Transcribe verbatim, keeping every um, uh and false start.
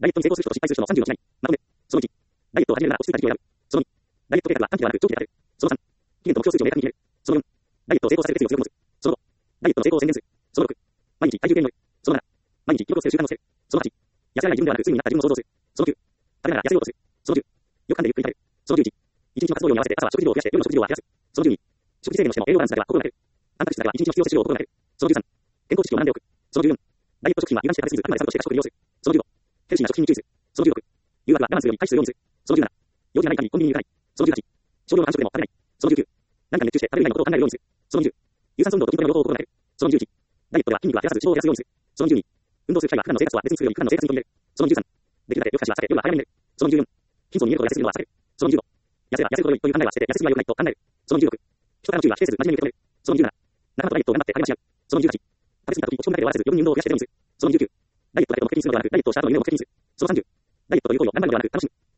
ダイエットに成功する人と失敗する人のさんじゅうの違い。まとめ。そのいち、ダイエットを始めるなら落ち着いた時期を選ぶ。そのに、ダイエット計画は短期ではなく長期である。そのさん、期限と目標数値を明確に決める。そのよん、ダイエットを成功させる決意を強く持つ。そのご、ダイエットの成功を宣伝する。そのろく、毎日体重計に乗る。そのなな、毎日記録をつける習慣をつける。そのはち、痩せられない自分ではなくついになった自分を想像する。そのきゅう、食べながら痩せようとする。そのじゅう、よく噛んでゆっくり食べる。そのじゅういち、一日の活動量に合わせて朝は食事量を増やして夜の食事量は減らす。そのじゅうに、食事制限をしても栄養バランスだけは心がける。タンパク質だけは一日の必要摂取量を心がける。そのじゅうさん、健康知識を学んでおく。そのじゅうよん、ダイエット食品は油断して食べ過ぎず、あくまで参考として過食を利用する。そのじゅうご、ヘルシーな食品に注意する。そのじゅうろく、誘惑は我慢するように回数を量にする。そのじゅうなな、用事がない限りコンビニに行かない。そのじゅうはち、少量の間食でも食べない。そのじゅうきゅう、何かに熱中して食べる以外のことを考えるようにする。そのにじゅう、有酸素運動と筋トレの両方を心がける。そのにじゅういち、ダイエットでは筋肉は減らさず脂肪を減らすようにする。そのにじゅうに、運動する機会は普段の生活とは別にするように普段の生活に取り入れる。そのにじゅうさん、できるだけ夜更かしは避け、夜は早めに寝る。そのにじゅうよん、貧相に見えることを痩せすぎるのは避ける。そのにじゅうご、痩せれば痩せるほど良いという考えは捨てて、痩せすぎは良くないと考える。そのにじゅうろく、人からの注意は否定せず真面目に受け止める。そのにじゅうなな、仲間とダイエットを頑張って励まし合う。そのにじゅうはち、食べ過ぎた時落ち込むだけで終わらせず余分に運動を増やしてゼロにする。そのにじゅうきゅう、ダイエットだけを目的にするのではなく、ダイエットをした後の夢を目的にする。そのさんじゅう、ダイエットという行為を頑張るのではなく楽しむ。